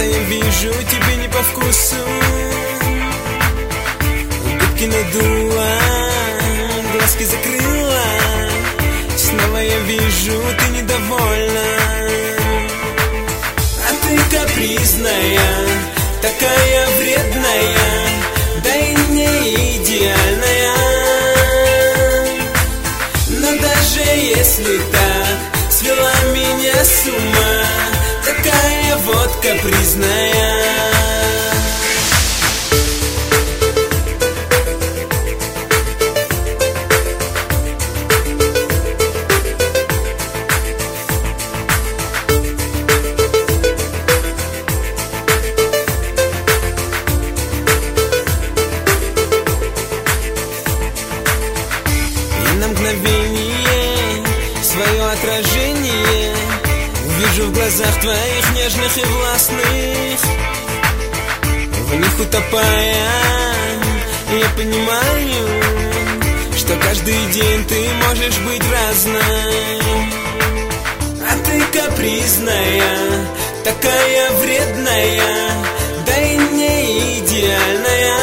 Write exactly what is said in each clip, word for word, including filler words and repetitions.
я вижу, тебе не по вкусу. Губки надула, глазки закрыла. Снова я вижу, ты недовольна. А ты капризная, такая вредная, да и не идеальная. Но даже если так свела меня с ума, такая вот капризная. На мгновение свое отражение вижу в глазах твоих нежных и властных. В них утопая, я понимаю, что каждый день ты можешь быть разной. А ты капризная, такая вредная, да и не идеальная.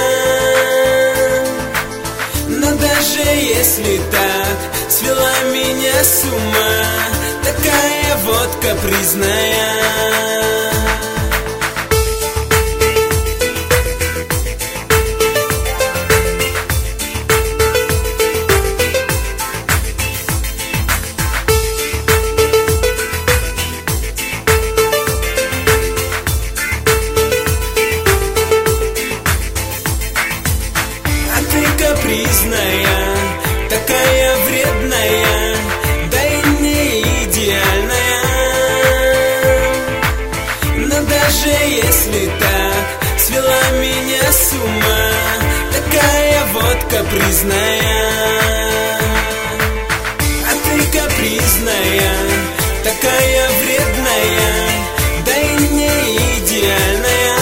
Но даже если так свела меня с ума, такая вот капризная. Капризная, такая вредная, да и не идеальная. Но даже если так свела меня с ума, такая вот капризная. А ты капризная, такая вредная, да и не идеальная.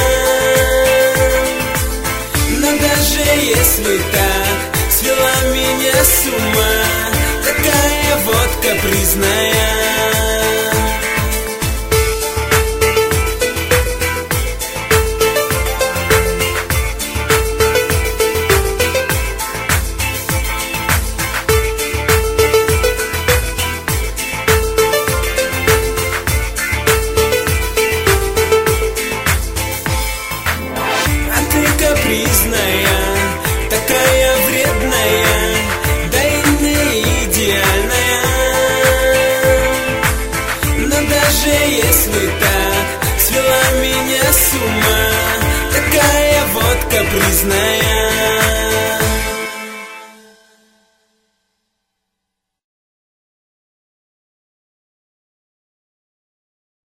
Но даже если так свела меня с ума, такая вот капризная.